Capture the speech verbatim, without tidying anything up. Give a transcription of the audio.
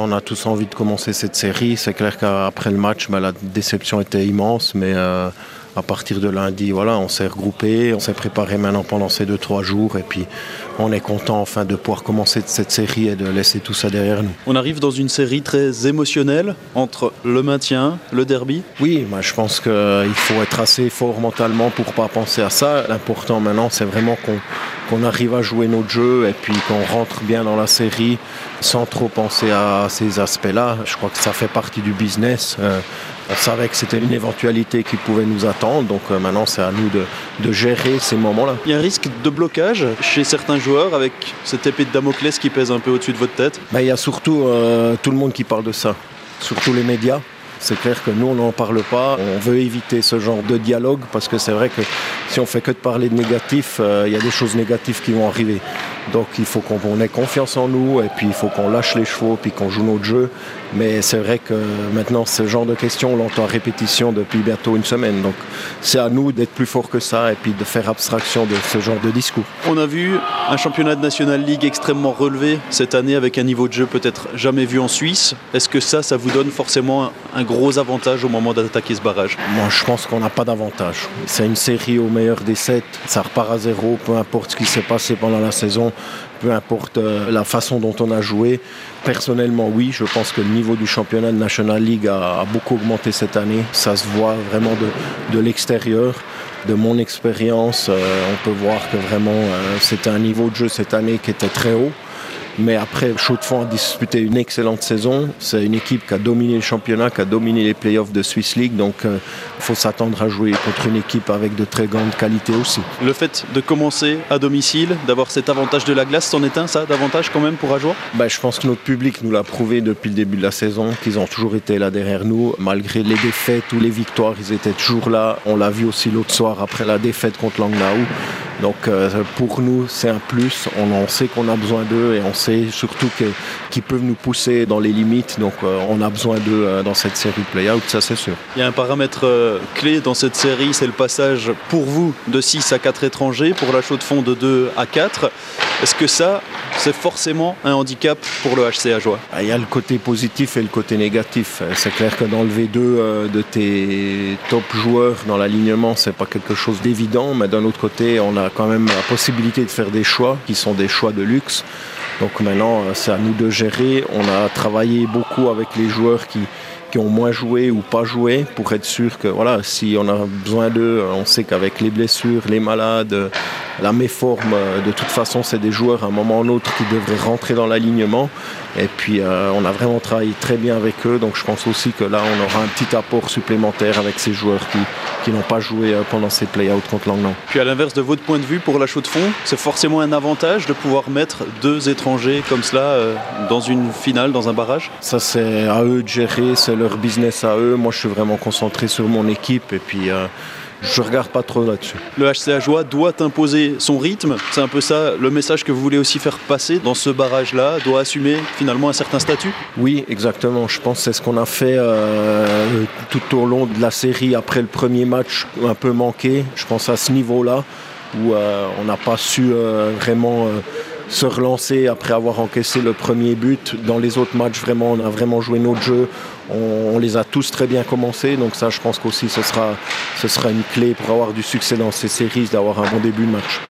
on a tous envie de commencer cette série. C'est clair qu'après le match, bah, la déception était immense, mais euh, à partir de lundi, voilà, on s'est regroupé, on s'est préparé maintenant pendant ces deux trois jours, et puis on est content enfin de pouvoir commencer cette série et de laisser tout ça derrière nous. On arrive dans une série très émotionnelle entre le maintien, le derby. Oui, moi je pense qu'il faut être assez fort mentalement pour ne pas penser à ça. L'important maintenant, c'est vraiment qu'on, qu'on arrive à jouer notre jeu et puis qu'on rentre bien dans la série sans trop penser à ces aspects-là. Je crois que ça fait partie du business. Euh, on savait que c'était une éventualité qui pouvait nous attendre, donc euh, maintenant c'est à nous de, de gérer ces moments-là. Il y a un risque de blocage chez certains joueurs avec cette épée de Damoclès qui pèse un peu au-dessus de votre tête? Ben, il y a surtout euh, tout le monde qui parle de ça, surtout les médias. C'est clair que nous, on n'en parle pas. On veut éviter ce genre de dialogue parce que c'est vrai que si on fait que de parler de négatif, euh, il y a des choses négatives qui vont arriver. Donc il faut qu'on ait confiance en nous et puis il faut qu'on lâche les chevaux puis qu'on joue notre jeu. Mais c'est vrai que maintenant, ce genre de questions, on l'entend à répétition depuis bientôt une semaine. Donc c'est à nous d'être plus forts que ça et puis de faire abstraction de ce genre de discours. On a vu un championnat de National League extrêmement relevé cette année avec un niveau de jeu peut-être jamais vu en Suisse. Est-ce que ça, ça vous donne forcément un gros avantage au moment d'attaquer ce barrage? Moi, je pense qu'on n'a pas d'avantage. C'est une série au meilleur des sept. Ça repart à zéro, peu importe ce qui s'est passé pendant la saison. Peu importe euh, la façon dont on a joué. Personnellement, oui, je pense que le niveau du championnat de National League a, a beaucoup augmenté cette année. Ça se voit vraiment de, de l'extérieur. De mon expérience, euh, on peut voir que vraiment euh, c'était un niveau de jeu cette année qui était très haut. Mais après, Chaux-de-Fonds a disputé une excellente saison. C'est une équipe qui a dominé le championnat, qui a dominé les playoffs de Swiss League. Donc, il euh, faut s'attendre à jouer contre une équipe avec de très grandes qualités aussi. Le fait de commencer à domicile, d'avoir cet avantage de la glace, c'en est un, ça, d'avantage quand même pour Ajoie? Ben, je pense que notre public nous l'a prouvé depuis le début de la saison, qu'ils ont toujours été là derrière nous. Malgré les défaites ou les victoires, ils étaient toujours là. On l'a vu aussi l'autre soir après la défaite contre Langnau. Donc euh, pour nous, c'est un plus. On, on sait qu'on a besoin d'eux et on sait surtout que, qu'ils peuvent nous pousser dans les limites. Donc euh, on a besoin d'eux euh, dans cette série de play-out, ça c'est sûr. Il y a un paramètre euh, clé dans cette série, c'est le passage pour vous de six à quatre étrangers, pour la Chaux-de-Fonds de deux à quatre. Est-ce que ça, c'est forcément un handicap pour le H C Ajoie? Il y a le côté positif et le côté négatif. C'est clair que d'enlever deux euh, de tes top joueurs dans l'alignement, c'est pas quelque chose d'évident, mais d'un autre côté, on a quand même la possibilité de faire des choix qui sont des choix de luxe. Donc maintenant, c'est à nous de gérer. On a travaillé beaucoup avec les joueurs qui, qui ont moins joué ou pas joué pour être sûr que voilà, si on a besoin d'eux, on sait qu'avec les blessures, les malades, la méforme, de toute façon, c'est des joueurs à un moment ou un autre qui devraient rentrer dans l'alignement. Et puis, euh, on a vraiment travaillé très bien avec eux. Donc, je pense aussi que là, on aura un petit apport supplémentaire avec ces joueurs qui, qui n'ont pas joué pendant ces play-outs contre Langnau. Puis, à l'inverse de votre point de vue, pour la Chaux-de-Fonds, c'est forcément un avantage de pouvoir mettre deux étrangers comme cela euh, dans une finale, dans un barrage? Ça, c'est à eux de gérer. C'est leur business à eux. Moi, je suis vraiment concentré sur mon équipe. Et puis... Euh, je ne regarde pas trop là-dessus. Le H C Ajoie doit imposer son rythme. C'est un peu ça le message que vous voulez aussi faire passer dans ce barrage-là, doit assumer finalement un certain statut? Oui, exactement. Je pense que c'est ce qu'on a fait euh, tout au long de la série après le premier match un peu manqué. Je pense à ce niveau-là où euh, on n'a pas su euh, vraiment... Euh, se relancer après avoir encaissé le premier but. Dans les autres matchs, vraiment, on a vraiment joué notre jeu. On, on les a tous très bien commencés. Donc ça, je pense qu'aussi, ce sera, ce sera une clé pour avoir du succès dans ces séries, d'avoir un bon début de match.